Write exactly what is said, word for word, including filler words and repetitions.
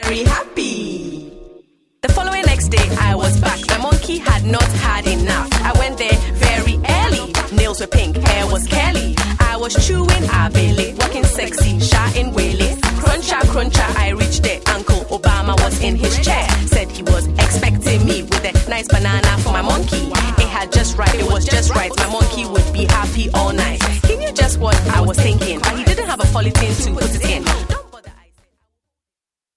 very happy. The following next day, I was back. My monkey had not had enough. I went there very early. Nails were pink, hair was curly. I was chewing abele, walking sexy, shouting whaley. Cruncha, cruncha, I reached there. Uncle Obama was in his chair. Said he was expecting me with a nice banana for my monkey. It had just right, it was just right. My monkey would be happy all night. He knew just what I was thinking, but he didn't have a polythene to put it in.